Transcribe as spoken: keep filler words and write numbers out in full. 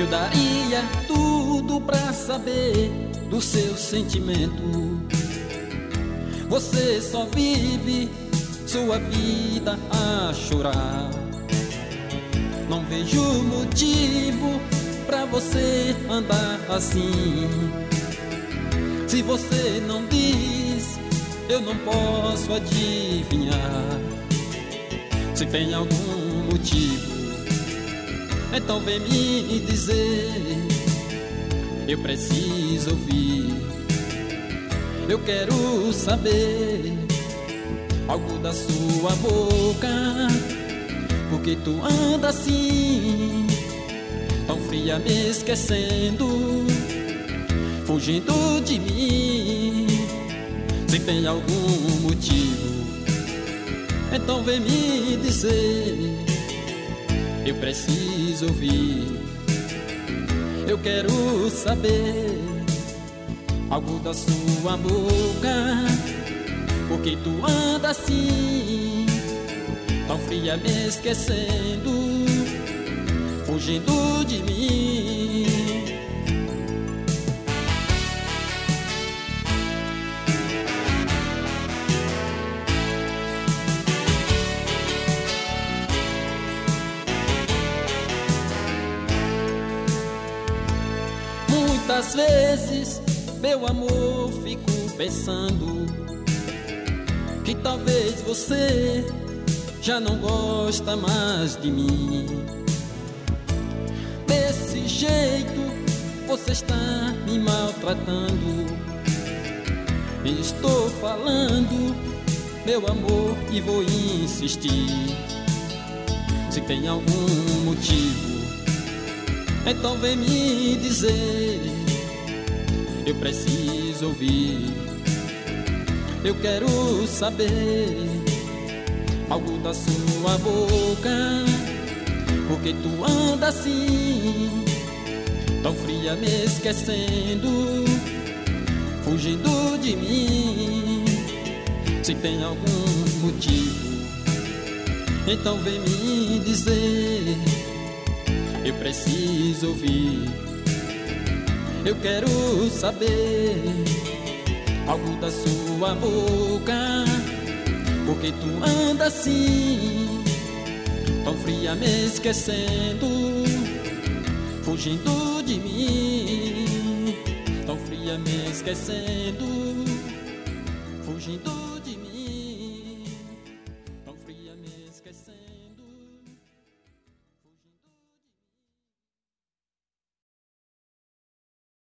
Eu daria tudo pra saber do seu sentimento. Você só vive sua vida a chorar. Não vejo motivo pra você andar assim. Se você não diz, eu não posso adivinhar. Se tem algum motivo, então vem me dizer. Eu preciso ouvir. Eu quero saber algo da sua boca. Porque tu anda assim, tão fria, me esquecendo, fugindo de mim. Se tem algum motivo, então vem me dizer. Eu preciso ouvir. Eu quero saber algo da sua boca. Porque tu anda assim, tão fria, me esquecendo, fugindo de mim. Muitas vezes, meu amor, fico pensando que talvez você já não gosta mais de mim. Desse jeito você está me maltratando. Estou falando, meu amor, e vou insistir. Se tem algum motivo, então vem me dizer. Eu preciso ouvir. Eu quero saber algo da sua boca. Porque tu anda assim, tão fria, me esquecendo, fugindo de mim. Se tem algum motivo, então vem me dizer. Eu preciso ouvir. Eu quero saber algo da sua boca. Porque tu anda assim, tão fria, me esquecendo, fugindo de mim. Tão fria, me esquecendo, fugindo de mim.